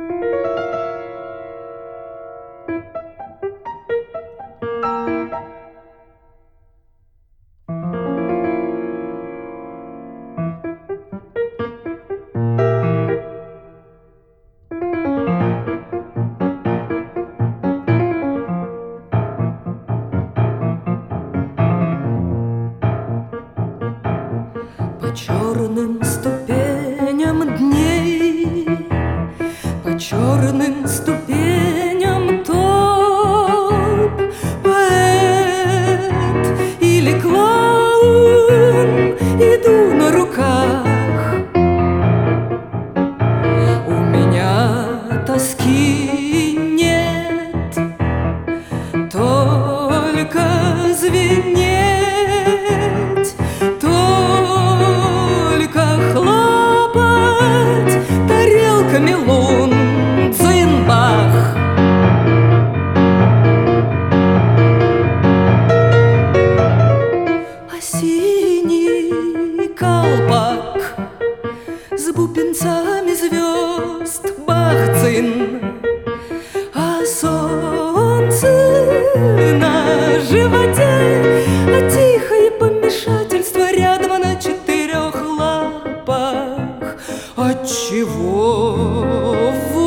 По черным ступеням дней, по черным ступеням топ, поэт или клоун, иду на руках. У меня тоски нет, только звенеть, хлопать тарелками лун, дзынбах. А синий колпак с бубенцами звезд, бах-цин. А солнце на животе, а тихое помешательство рядом на четырех лапах. Отчего